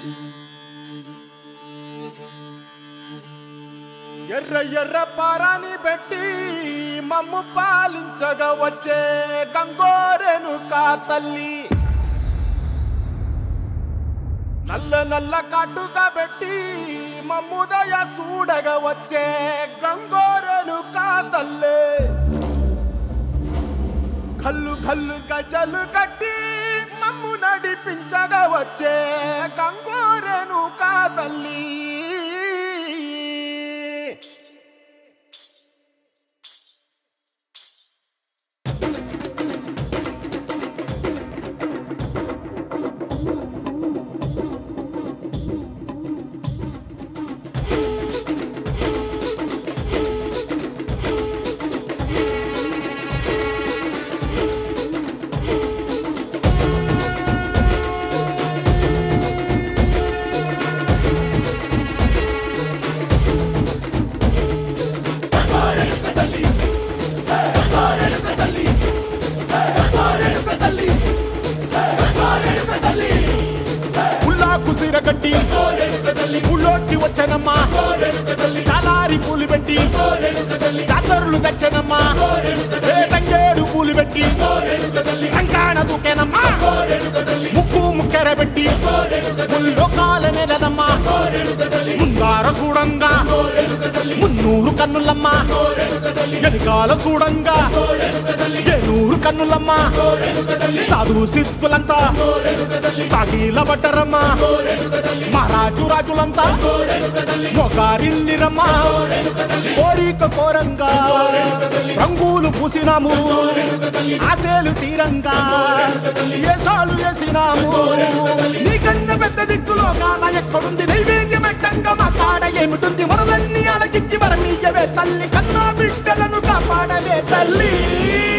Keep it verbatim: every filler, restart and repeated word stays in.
ఎర్ర ఎర్ర పారాని పెట్టి మమ్ము పాలించగా వచ్చే గంగోరేణుకా తల్లి, నల్ల నల్ల కాటుగా పెట్టి మమ్ముదయ చూడగా వచ్చే గంగోరేణుకా తల్లి, కల్లు కల్లు గజలు కట్టి మమ్ము నడిపించగా వచ్చే గంగోరేణుకా తల్లి. కుసిరగట్టి ఊళ్ళోకి వచ్చనమ్మా, చాలారి పూలు పెట్టి జాతరులు తెచ్చనమ్మా, తంగేడు పూలు పెట్టి కంకాణ దూకేనమ్మా, ముక్కు ముక్కెర పెట్టి లోకాల నెలనమ్మా, ముందార చూడంగా మున్నూరు కన్నులమ్మా, ఎనకాల చూడంగా ఏనూరు కన్నులమ్మా, సాధు సిద్ధులంతా సాగిల పడ్డరమ్మా, మహారాజు రాజులంతా మొగారిల్లిరమ్మా, కోరిక కోరంగా రంగులు పూసినాము, ఆశలు తీరంగా ఏసాలు వేసినాము, నీకన్న పెద్ద దిక్కులో కాన ఎక్కడుంది నైవేద్యం ఎట్టంగా మా కాడ ఏమిటుంది, మొరలన్నీ అలగించి వరమీయవే తల్లి, కన్నా బిడ్డలను కాపాడవే తల్లి.